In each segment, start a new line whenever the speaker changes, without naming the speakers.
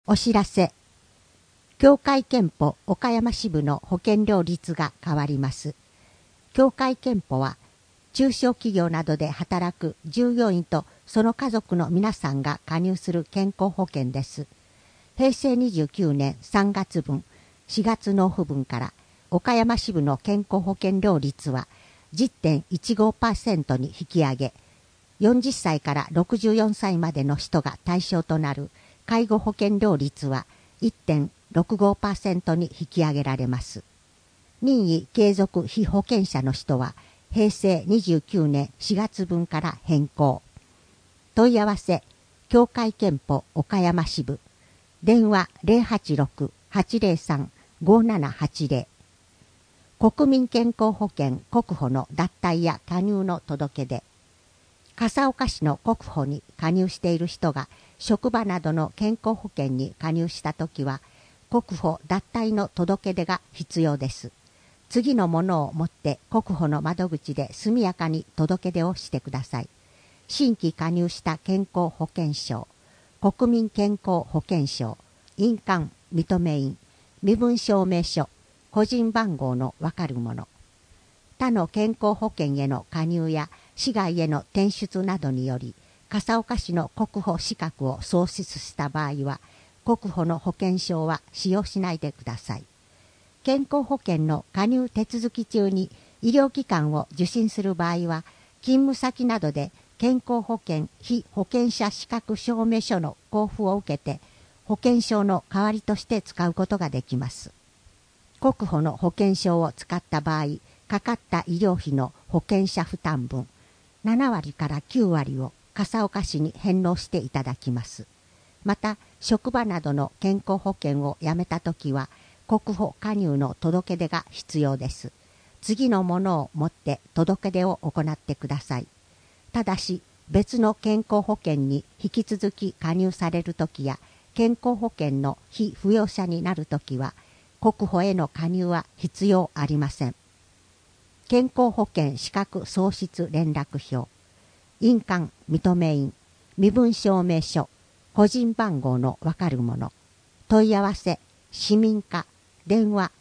お知らせ。協会憲法岡山支部の保険料率が変わります。協会憲法は、中小企業などで働く従業員とその家族の皆さんが加入する健康保険です。平成29年3月分、4月納付分から岡山支部の健康保険料率は 10.15% に引き上げ、40歳から64歳までの人が対象となる介護保険料率は 1.65% に引き上げられます。任意継続被保険者の人は平成29年4月分から変更。問い合わせ、協会憲法岡山支部。電話 086-803-5780。国民健康保険国保の脱退や加入の届け出。笠岡市の国保に加入している人が職場などの健康保険に加入したときは、国保脱退の届け出が必要です。次のものを持って国保の窓口で速やかに届け出をしてください。新規加入した健康保険証、国民健康保険証、印鑑、認め印、身分証明書、個人番号のわかるもの。他の健康保険への加入や市外への転出などにより、笠岡市の国保資格を喪失した場合は、国保の保険証は使用しないでください。健康保険の加入手続き中に医療機関を受診する場合は、勤務先などで健康保険被保険者資格証明書の交付を受けて、保険証の代わりとして使うことができます。国保の保険証を使った場合、かかった医療費の保険者負担分、7割から9割を笠岡市に返納していただきます。また、職場などの健康保険をやめたときは、国保加入の届け出が必要です。次のものを持って届け出を行ってください。ただし、別の健康保険に引き続き加入されるときや、健康保険の被扶養者になるときは、国保への加入は必要ありません。健康保険資格喪失連絡票、印鑑、認め印、身分証明書、個人番号のわかるもの。問い合わせ、市民課、電話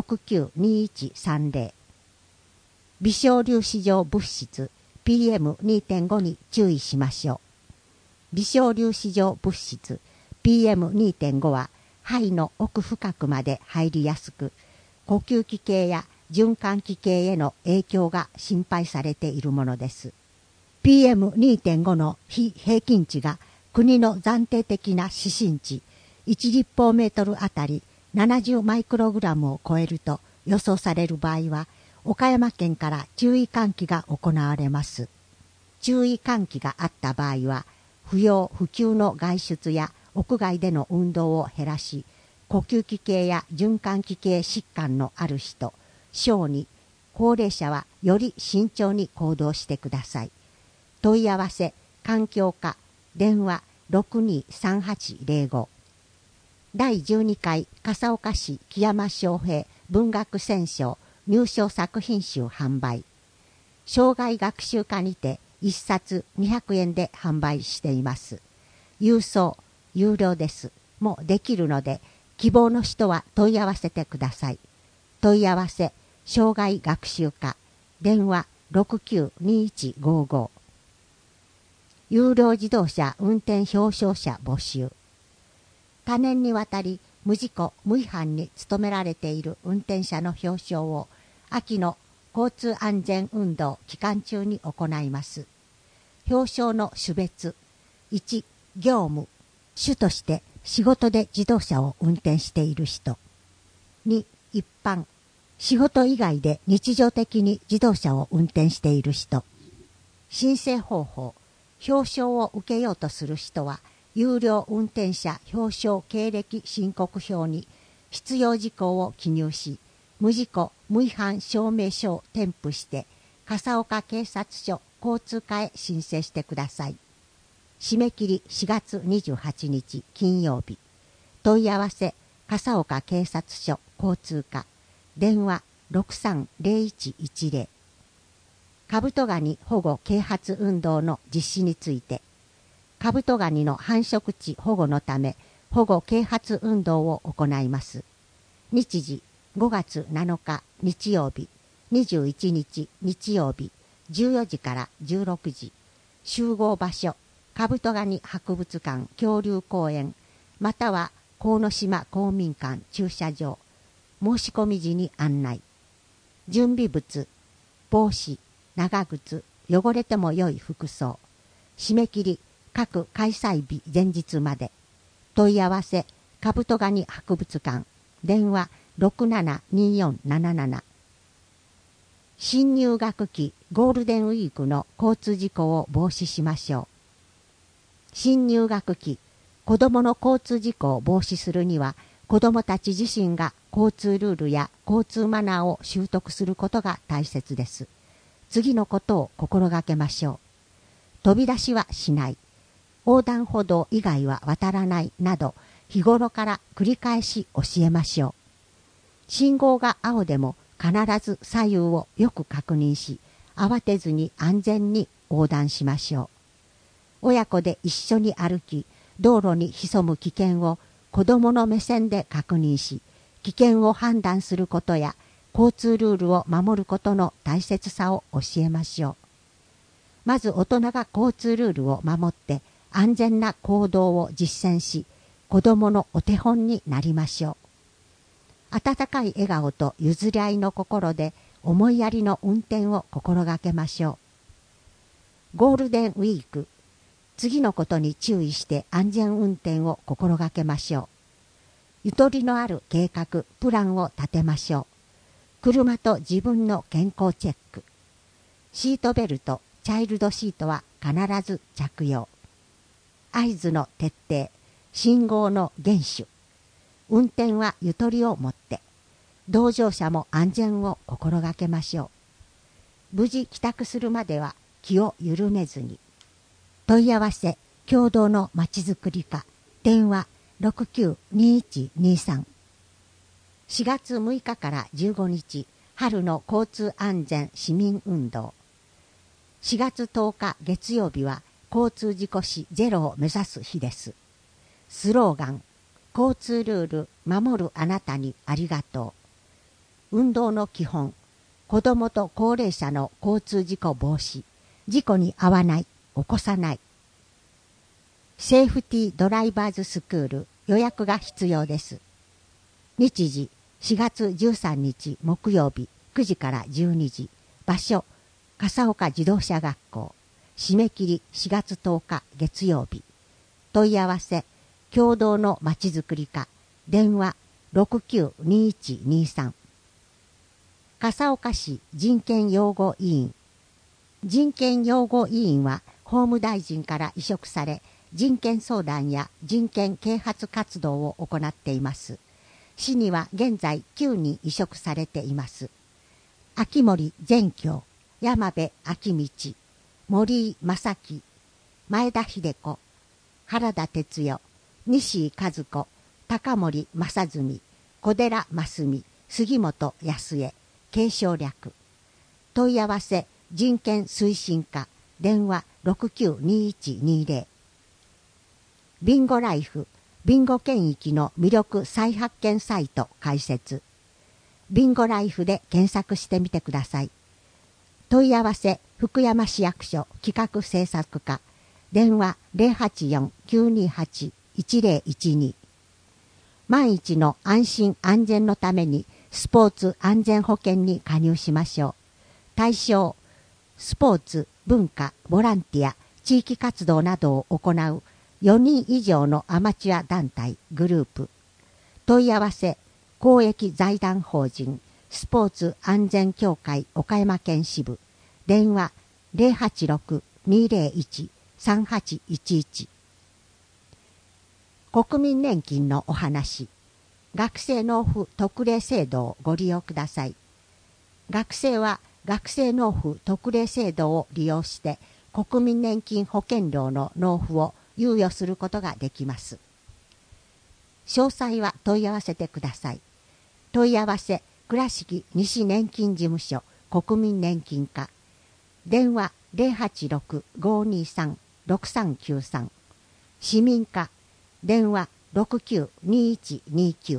692130。微小粒子状物質 PM2.5 に注意しましょう。微小粒子状物質 PM2.5 は肺の奥深くまで入りやすく、呼吸器系や循環器系への影響が心配されているものです。PM2.5 の非平均値が国の暫定的な指針値1立方メートルあたり70マイクログラムを超えると予想される場合は、岡山県から注意喚起が行われます。注意喚起があった場合は、不要不急の外出や屋外での運動を減らし、呼吸器系や循環器系疾患のある人、小児、高齢者はより慎重に行動してください。問い合わせ、環境課、電話 623805。第12回笠岡市木山昌平文学選奨入賞作品集販売。生涯学習課にて1冊200円で販売しています。郵送、有料です。もできるので、希望の人は問い合わせてください。問い合わせ、生涯学習課、電話 692155。有料自動車運転表彰者募集。多年にわたり無事故無違反に努められている運転者の表彰を秋の交通安全運動期間中に行います。表彰の種別。1、業務。主として仕事で自動車を運転している人。2、一般。仕事以外で日常的に自動車を運転している人。申請方法。表彰を受けようとする人は、有料運転者表彰経歴申告表に必要事項を記入し、無事故無違反証明書を添付して、笠岡警察署交通課へ申請してください。締め切り4月28日金曜日。問い合わせ、笠岡警察署交通課。電話 630110。カブトガニ保護啓発運動の実施について、カブトガニの繁殖地保護のため、 保護啓発運動を行います。日時5月7日日曜日、21日日曜日、14時から16時。集合場所、カブトガニ博物館恐竜公園、または鴻島公民館駐車場。申し込み時に案内。準備物、帽子、長靴、汚れても良い服装。締め切り、各開催日前日まで。問い合わせ、カブトガニ博物館。電話672477。新入学期ゴールデンウィークの交通事故を防止しましょう。新入学期、子どもの交通事故を防止するには、子どもたち自身が交通ルールや交通マナーを習得することが大切です。次のことを心がけましょう。飛び出しはしない。横断歩道以外は渡らないなど、日頃から繰り返し教えましょう。信号が青でも必ず左右をよく確認し、慌てずに安全に横断しましょう。親子で一緒に歩き、道路に潜む危険を子どもの目線で確認し、危険を判断することや交通ルールを守ることの大切さを教えましょう。まず大人が交通ルールを守って安全な行動を実践し、子どものお手本になりましょう。温かい笑顔と譲り合いの心で思いやりの運転を心がけましょう。ゴールデンウィーク、次のことに注意して安全運転を心がけましょう。ゆとりのある計画、プランを立てましょう。車と自分の健康チェック。シートベルト、チャイルドシートは必ず着用。合図の徹底、信号の厳守。運転はゆとりを持って、同乗者も安全を心がけましょう。無事帰宅するまでは気を緩めずに。問い合わせ、共同のまちづくり課、電話692123。4月6日から15日、春の交通安全市民運動。4月10日月曜日は交通事故死ゼロを目指す日です。スローガン、交通ルール守るあなたにありがとう。運動の基本、子どもと高齢者の交通事故防止、事故に遭わない、起こさない。セーフティードライバーズスクール、予約が必要です。日時、4月13日木曜日9時から12時。場所、笠岡自動車学校。締め切り4月10日月曜日。問い合わせ、共同のまちづくり課。電話692123。笠岡市人権擁護委員。人権擁護委員は法務大臣から委嘱され、人権相談や人権啓発活動を行っています。市には現在9人委嘱されています。秋森善教、山部昭道、森井正樹、前田秀子、原田哲代、西井和子、高森正純、小寺真澄、杉本康江、継承略。問い合わせ、人権推進課、電話692120。ビンゴライフ、ビンゴ県域の魅力再発見サイト開設。ビンゴライフで検索してみてください。問い合わせ、福山市役所企画制作課、電話084-928-1012。万一の安心安全のためにスポーツ安全保険に加入しましょう。対象、スポーツ、文化、ボランティア、地域活動などを行う4人以上のアマチュア団体、グループ。問い合わせ、公益財団法人、スポーツ安全協会岡山県支部。電話086-201-3811。国民年金のお話。学生納付特例制度をご利用ください。学生は学生納付特例制度を利用して国民年金保険料の納付を猶予することができます。詳細は問い合わせてください。問い合わせ、倉敷西年金事務所国民年金課。電話086-523-6393。市民課。電話 692129。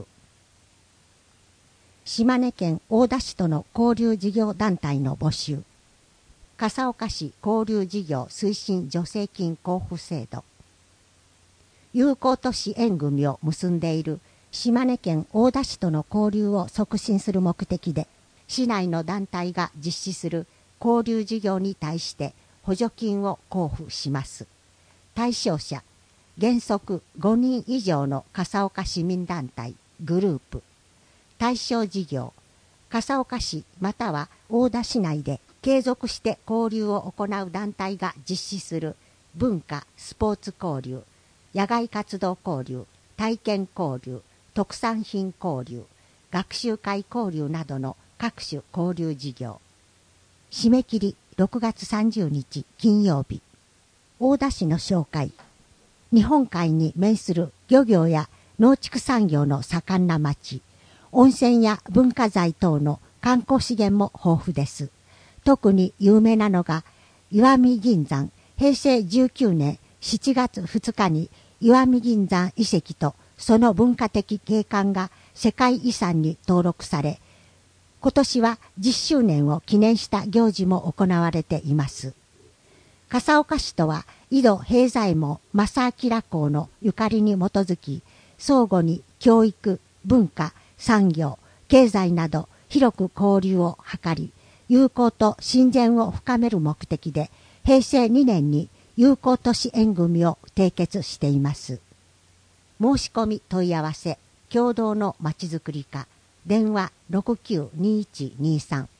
島根県大田市との交流事業団体の募集。笠岡市交流事業推進助成金交付制度。友好都市縁組を結んでいる島根県大田市との交流を促進する目的で、市内の団体が実施する交流事業に対して補助金を交付します。対象者、原則5人以上の笠岡市民団体、グループ。対象事業、笠岡市または大田市内で継続して交流を行う団体が実施する文化・スポーツ交流、野外活動交流、体験交流、特産品交流、学習会交流などの各種交流事業。締め切り6月30日金曜日。大田市の紹介。日本海に面する漁業や農畜産業の盛んな町。温泉や文化財等の観光資源も豊富です。特に有名なのが石見銀山。平成19年7月2日に石見銀山遺跡とその文化的景観が世界遺産に登録され、今年は10周年を記念した行事も行われています。笠岡市とは井戸平左衛門正明公のゆかりに基づき、相互に教育、文化、産業、経済など広く交流を図り、友好と親善を深める目的で、平成2年に友好都市縁組を締結しています。申し込み問い合わせ、共同のまちづくり課、電話692123